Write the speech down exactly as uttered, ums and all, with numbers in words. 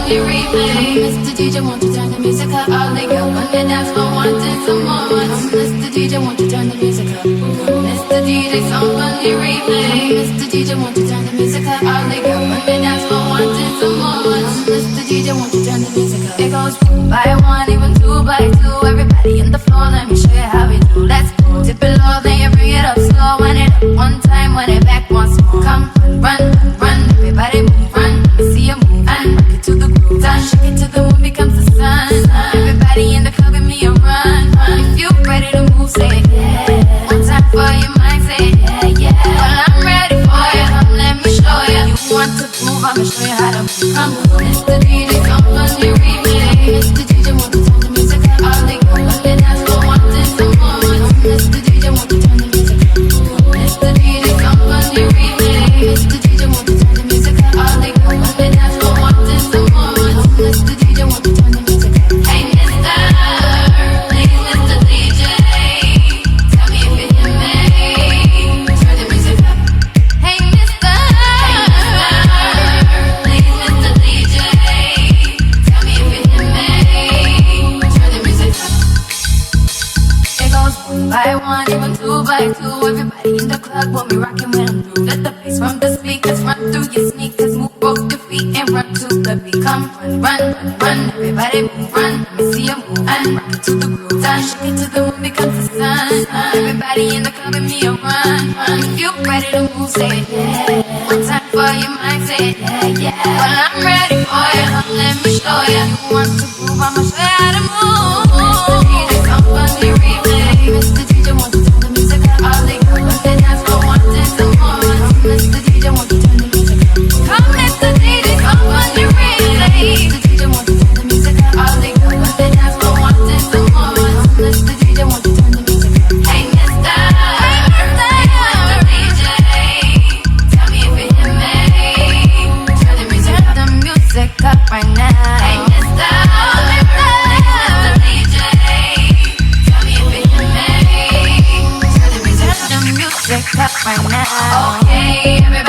the replay. Mister D J, won't you turn the music up? All the girls on the dance floor wanting some more. Mister D J, won't you turn the music up? Mister D J, song on the replay. Mister D J, won't you turn the music up? All the girls on the dance floor wanting some more. Mister D J, won't you turn the music up? It goes by one, even two by two. Everybody in the floor, let me show you how we do. Let's go. Dip it low, then you bring it up slow. When it up one time, when it back once more. Come run, run, run, everybody move, run. Let me see you move and rock it to the groove. Done, shake it to the moon becomes the sun. Everybody in the club with me a run, run. If you ready to move, say it, yeah. One time for your mind, say it, yeah, yeah. Well, I'm ready for you, come let me show you. You want to move, I'ma show you how to move. Come on, Mister D J, come on the replay. Mister D J, want to turn the music up? All they go on the dance floor, wanting some more. Mister D J, want to turn the music up? Mister D J, come on the replay. Mister D J, want to turn the music up? All they go on the dance floor, wanting some more. Mister D J, want to turn the music up? Hey, Mister, please, Mister D J, tell me if you hear me. Turn the music up. Hey, Mister, please, Mister D J, tell me if you hear me. Turn the music up. It goes one by one, even two by two. Everybody in the club will be rocking when I'm through. Let the bass from the speakers run through your sneakers. Move both your feet and run to the beat. Come run, run, run, run. Everybody move, run. Let me see you move and rock it to the groove. Done, shake it to the moon becomes the sun. Everybody in the club with me a run, run. If you ready to move, say it, yeah. One time for your mind, say it, yeah, yeah. Well, I'm ready for you, come let me show you. You want to move, I'ma show you how to move. Mister D J, come on the replay. Mister D J, want to turn the music up? All they go on the dance floor, wanting some more. Mister D J, want to turn the music up? Come, Mister D J, come on the replay. Mister D J, want to turn the music up? All they go on the dance floor, wanting some more. Mister D J, want to turn the music up? Hey, Mister, Mister D J, tell me if you hear me. Turn the music up. Turn the music up right now. Hey, Mister, Mister D J, tell me if you hear me. Turn the music up. Turn the music up right now. Okay, everybody.